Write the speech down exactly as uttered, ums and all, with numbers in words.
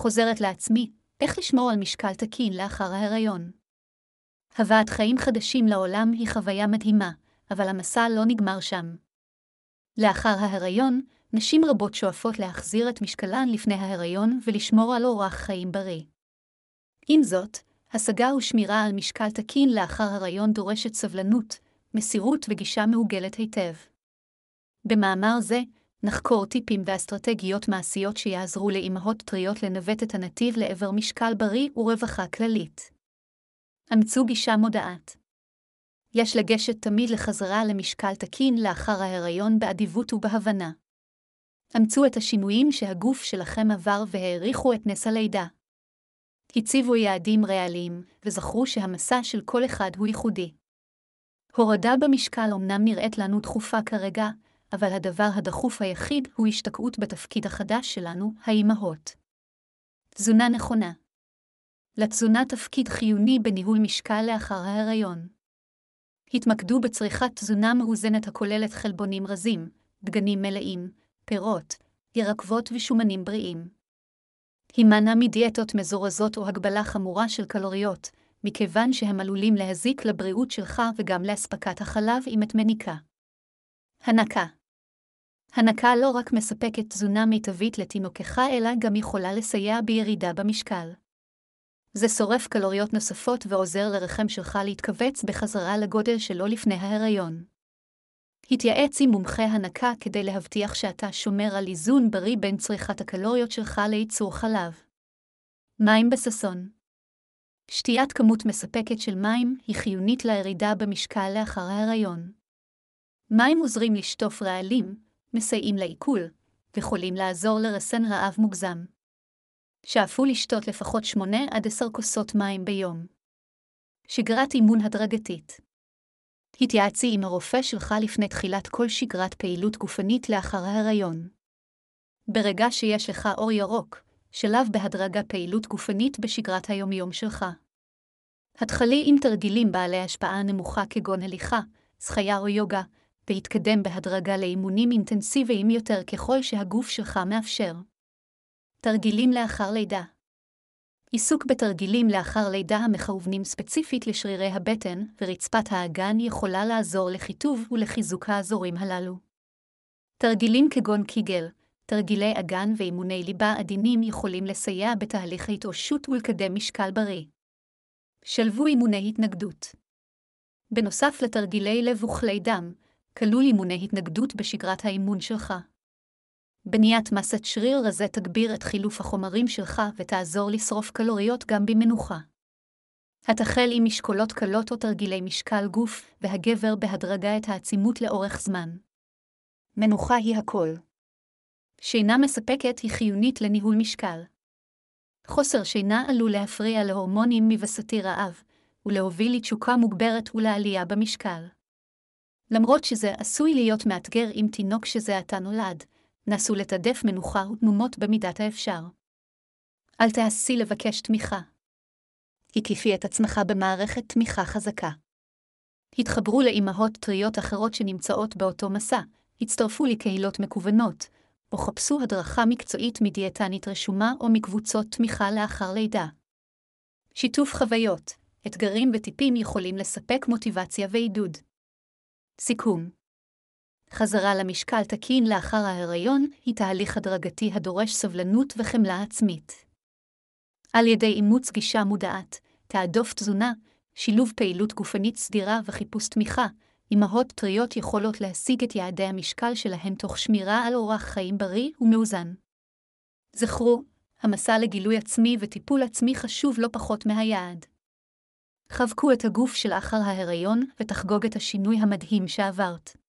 חוזרת לעצמי, איך לשמור על משקל תקין לאחר ההיריון. הבאת חיים חדשים לעולם היא חוויה מדהימה, אבל המסע לא נגמר שם. לאחר ההיריון, נשים רבות שואפות להחזיר את משקלן לפני ההיריון ולשמור על אורח חיים בריא. עם זאת, השגה ושמירה על משקל תקין לאחר הריון דורשת סבלנות, מסירות וגישה מעוגלת היטב. במאמר זה, נחקור טיפים ואסטרטגיות מעשיות שיעזרו לאימהות טריות לנווט את הנתיב לעבר משקל בריא ורווחה כללית. אמצו גישה מודעת. יש לגשת תמיד לחזרה למשקל תקין לאחר ההיריון באדיבות ובהבנה. אמצו את השינויים שהגוף שלכם עבר והעריכו את נס הלידה. הציבו יעדים ריאליים, וזכרו שהמסע של כל אחד הוא ייחודי. הורדה במשקל אומנם נראית לנו דחופה כרגע, אבל הדבר הדחוף היחיד הוא השתקעות בתפקיד החדש שלנו, האימהות. תזונה נכונה. לתזונה תפקיד חיוני בניהול משקל לאחר ההיריון. התמקדו בצריכת תזונה מאוזנת הכוללת חלבונים רזים, דגנים מלאים, פירות, ירקות ושומנים בריאים. הימנע מדיאטות מזורזות או הגבלה חמורה של קלוריות, מכיוון שהם עלולים להזיק לבריאות שלך וגם לאספקת החלב אם את מניקה. הנקה. הנקה לא רק מספקת תזונה מיטבית לתינוקך, אלא גם יכולה לסייע בירידה במשקל. זה שורף קלוריות נוספות ועוזר לרחם שלך להתכווץ בחזרה לגודל שלו לפני ההיריון. התייעץ עם מומחה הנקה כדי להבטיח שאתה שומר על איזון בריא בין צריכת הקלוריות שלך לייצור חלב. מים בששון. שתיית כמות מספקת של מים היא חיונית לירידה במשקל לאחר ההיריון. מים עוזרים לשטוף רעלים, מסייעים לעיכול, ויכולים לעזור לרסן רעב מוגזם. שאפו לשתות לפחות שמונה עד עשר כוסות מים ביום. שגרת אימון הדרגתית. התייעצי עם הרופא שלך לפני תחילת כל שגרת פעילות גופנית לאחר ההיריון. ברגע שיש לך אור ירוק, שלב בהדרגה פעילות גופנית בשגרת היומיום שלך. התחלי עם תרגילים בעלי השפעה נמוכה כגון הליכה, שחייה או יוגה, והתקדם בהדרגה לאימונים אינטנסיביים יותר ככל שהגוף שלך מאפשר. תרגילים לאחר לידה. עיסוק בתרגילים לאחר לידה המכוונים ספציפית לשרירי הבטן ורצפת האגן יכולה לעזור לכיתוב ולחיזוק האזורים הללו. תרגילים כגון קיגל, תרגילי אגן ואימוני ליבה עדינים יכולים לסייע בתהליך ההתאוששות ולקדם משקל בריא. שלבו אימוני התנגדות. בנוסף לתרגילי לב וכלי דם, כלול אימוני התנגדות בשגרת האימון שלך. בניית מסת שריר רזה תגביר את חילוף החומרים שלך ותעזור לשרוף קלוריות גם במנוחה. התחל עם משקולות קלות או תרגילי משקל גוף, והגבר בהדרגה את העצימות לאורך זמן. מנוחה היא הכל. שינה מספקת היא חיונית לניהול משקל. חוסר שינה עלול להפריע להורמונים מווסתי רעב, ולהוביל לתשוקה מוגברת ולעלייה במשקל. למרות שזה עשוי להיות מאתגר עם תינוק שזה עתה נולד, נסו לתעדף מנוחה ותנומות במידת האפשר. אל תעשי לבקש תמיכה. הקיפי את עצמך במערכת תמיכה חזקה. התחברו לאימהות טריות אחרות שנמצאות באותו מסע, הצטרפו לקהילות מקוונות, או חפשו הדרכה מקצועית מדיאטנית רשומה או מקבוצות תמיכה לאחר לידה. שיתוף חוויות, אתגרים וטיפים יכולים לספק מוטיבציה ועידוד. סיכום. חזרה למשקל תקין לאחר ההיריון היא תהליך הדרגתי הדורש סבלנות וחמלה עצמית. על ידי אימוץ גישה מודעת, תעדוף תזונה, שילוב פעילות גופנית סדירה וחיפוש תמיכה, אימהות טריות יכולות להשיג את יעדי המשקל שלהן תוך שמירה על אורח חיים בריא ומאוזן. זכרו, המסע לגילוי עצמי וטיפול עצמי חשוב לא פחות מהיעד. חבקו את הגוף של אחר ההיריון ותחגוג את השינוי המדהים שעברת.